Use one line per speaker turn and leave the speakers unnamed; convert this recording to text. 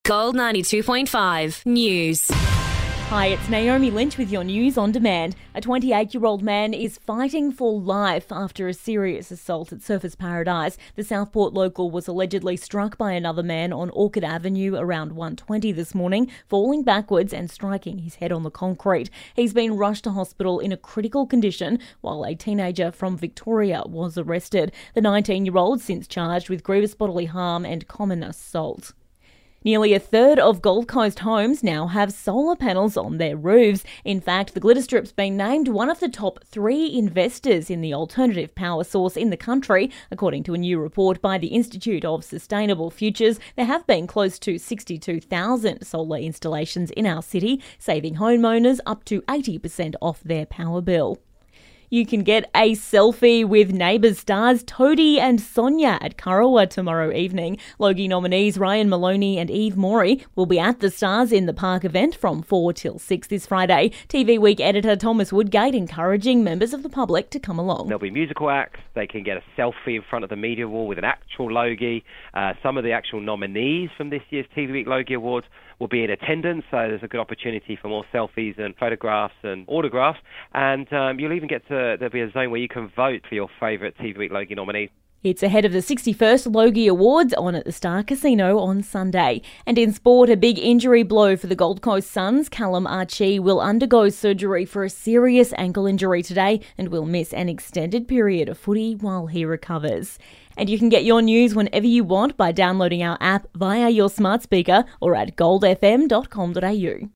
Gold 92.5 News.
Hi, it's Naomi Lynch with your news on demand. A 28-year-old man is fighting for life after a serious assault at Surfers Paradise. The Southport local was allegedly struck by another man on Orchard Avenue around 1:20 this morning, falling backwards and striking his head on the concrete. He's been rushed to hospital in a critical condition, while a teenager from Victoria was arrested. The 19-year-old since charged with grievous bodily harm and common assault. Nearly a third of Gold Coast homes now have solar panels on their roofs. In fact, the Glitter Strip's been named one of the top 3 investors in the alternative power source in the country. According to a new report by the Institute of Sustainable Futures, there have been close to 62,000 solar installations in our city, saving homeowners up to 80% off their power bill. You can get a selfie with Neighbours stars Toadie and Sonia at Kurrawa tomorrow evening. Logie nominees Ryan Maloney and Eve Morey will be at the Stars in the Park event from 4 till 6 this Friday. TV Week editor Thomas Woodgate encouraging members of the public to come along.
There'll be musical acts. They can get a selfie in front of the media wall with an actual Logie. Some of the actual nominees from this year's TV Week Logie Awards will be in attendance, so there's a good opportunity for more selfies and photographs and autographs. And you'll even get to, there'll be a zone where you can vote for your favourite TV Week Logie nominee.
It's ahead of the 61st Logie Awards on at the Star Casino on Sunday. And in sport, a big injury blow for the Gold Coast Suns. Callum Archie will undergo surgery for a serious ankle injury today and will miss an extended period of footy while he recovers. And you can get your news whenever you want by downloading our app via your smart speaker or at goldfm.com.au.